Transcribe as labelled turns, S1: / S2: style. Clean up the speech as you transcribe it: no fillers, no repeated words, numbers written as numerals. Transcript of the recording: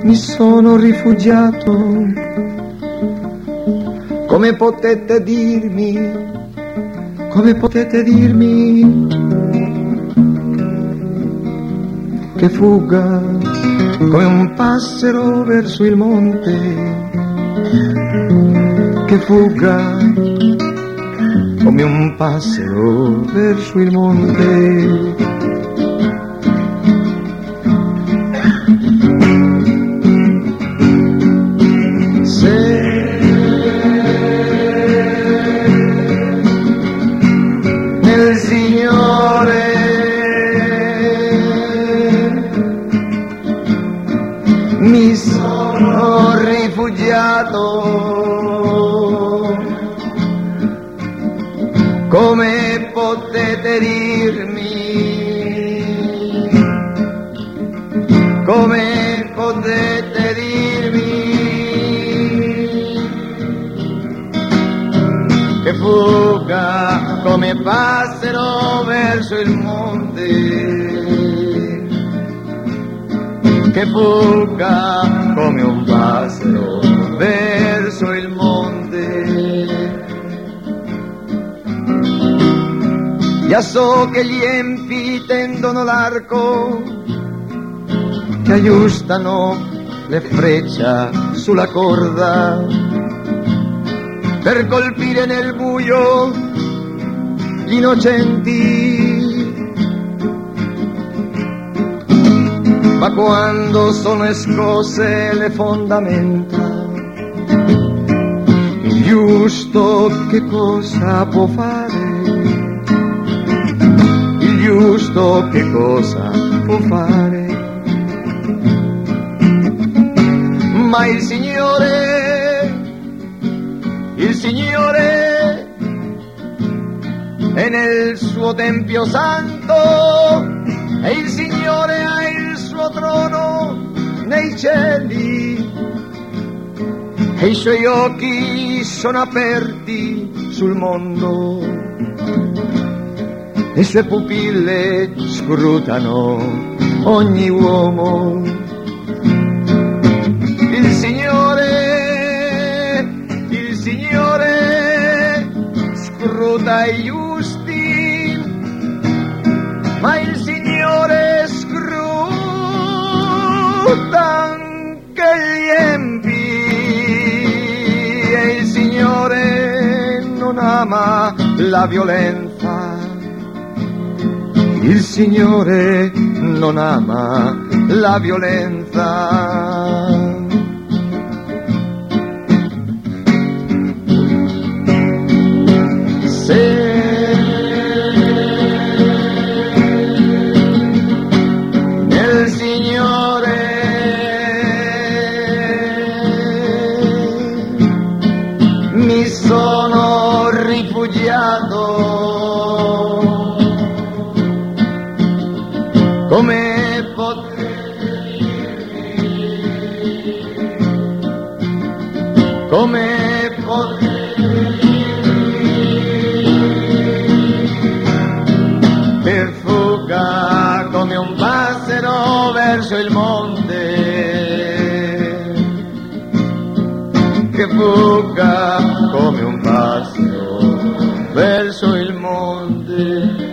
S1: mi sono rifugiato. Come potete dirmi che fugga come un passero verso il monte, che fugga come un passero verso il monte. Mi sono rifugiato, come potete dirmi, come potete dirmi che fugga come passero verso il monte, che fugga come un passero verso il monte. Ya so che gli empi tendono l'arco, che aggiustano le freccia sulla corda per colpire nel buio gli innocenti. Ma quando sono scosse le fondamenta, il giusto che cosa può fare? Il giusto che cosa può fare? Ma il Signore è nel suo tempio santo, e il Signore ha il suo trono nei cieli, e i suoi occhi sono aperti sul mondo, le sue pupille scrutano ogni uomo. Il Signore scruta i giusti, ma il Signore scruta anche gli empi, e il Signore non ama la violenza. Il Signore non ama la violenza. Nel Signore mi sono rifugiato, come potete dirmi, come potete per fugga come un passero verso il monte, che fugga come un passero verso il monte.